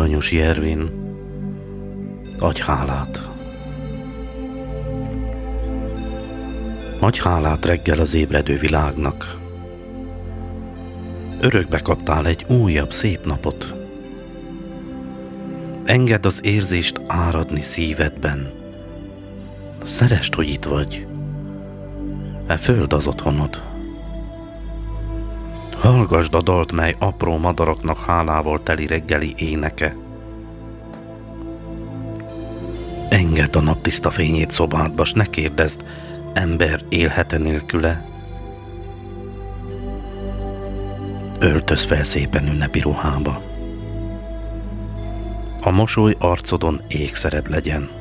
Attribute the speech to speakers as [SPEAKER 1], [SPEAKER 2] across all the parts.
[SPEAKER 1] Anyusi Ervin, adj hálát. Adj hálát reggel az ébredő világnak. Örökbe kaptál egy újabb szép napot. Engedd az érzést áradni szívedben. Szeresd, hogy itt vagy. E föld az otthonod. Hallgasd a dalt, mely apró madaraknak hálával teli reggeli éneke. Engedd a naptiszta fényét szobádba, s ne kérdezd, ember élhet-e nélküle. Öltöz fel szépen ünnepi ruhába. A mosoly arcodon ékszered legyen.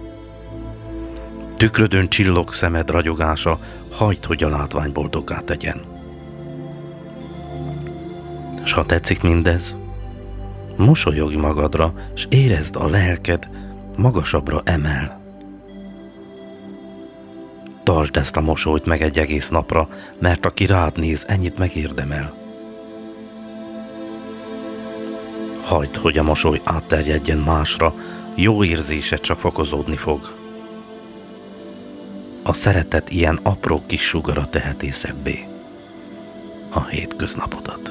[SPEAKER 1] Tükrödön csillog szemed ragyogása, hagyd, hogy a látvány boldoggá tegyen. S ha tetszik mindez, mosolyogj magadra, s érezd a lelked magasabbra emel. Tartsd ezt a mosolyt meg egy egész napra, mert aki rád néz, ennyit megérdemel. Hagyd, hogy a mosoly átterjedjen másra, jó érzésed csak fokozódni fog. A szeretet ilyen apró kis sugara teheti szebbé a hétköznapodat.